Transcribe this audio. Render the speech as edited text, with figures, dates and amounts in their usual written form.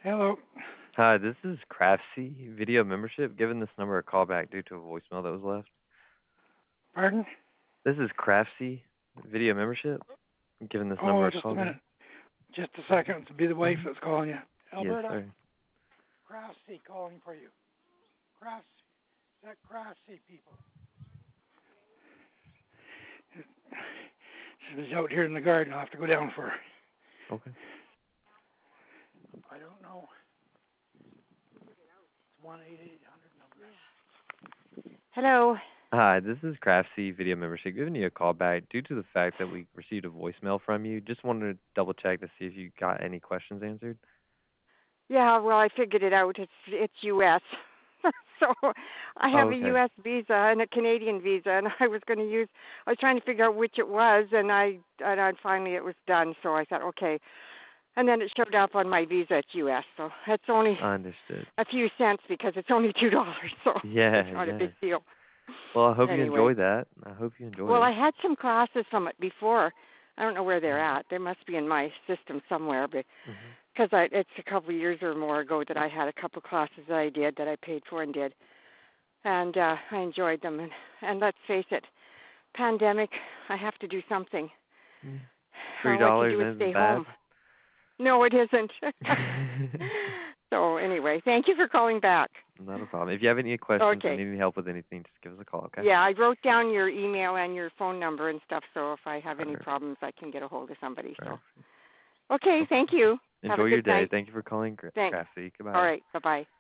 Hello. Hi, this is Craftsy Video Membership. Giving this number a call back due to a voicemail that was left. Pardon? This is Craftsy Video Membership. Giving this number Oh, a just a call minute. back. Just a second. It'll be the wife that's calling you. Yes, Alberta, sir. Craftsy calling for you. Craftsy. Is that Craftsy people? She's out here in the garden. I'll have to go down for her. Okay. I don't know. It's 1-800 number. Hello. Hi, this is Craftsy Video Membership. Giving you a call back due to the fact that we received a voicemail from you. Just wanted to double check to see if you got any questions answered. Yeah, well, I figured it out. It's U.S. So I Oh, have a okay. U.S. visa and a Canadian visa, and I was trying to figure out which it was, and I finally it was done. So I thought, okay, and then it showed up on my visa. It's U.S. So it's only Understood. a few cents because it's only $2. So Yeah, it's not a yes. big deal. Well, I hope you Anyway, enjoy that. I hope you enjoy well, it. I had some classes from it before. I don't know where they're at. They must be in my system somewhere, but Mm-hmm. because it's a couple of years or more ago that I had a couple of classes that I did that I paid for and did, and I enjoyed them. And let's face it, pandemic, I have to do something. Yeah. All I can $3 do is isn't stay bad. home. No, it isn't. So anyway, thank you for calling back. Not a problem. If you have any questions or Okay. need any help with anything, just give us a call, okay? Yeah, I wrote down your email and your phone number and stuff, so if I have any Perfect. problems, I can get a hold of somebody. So, Perfect. okay, Okay. thank you. Have Enjoy a your good day. night. Thank you for calling Thanks. Craftsy. All Goodbye. right, bye-bye.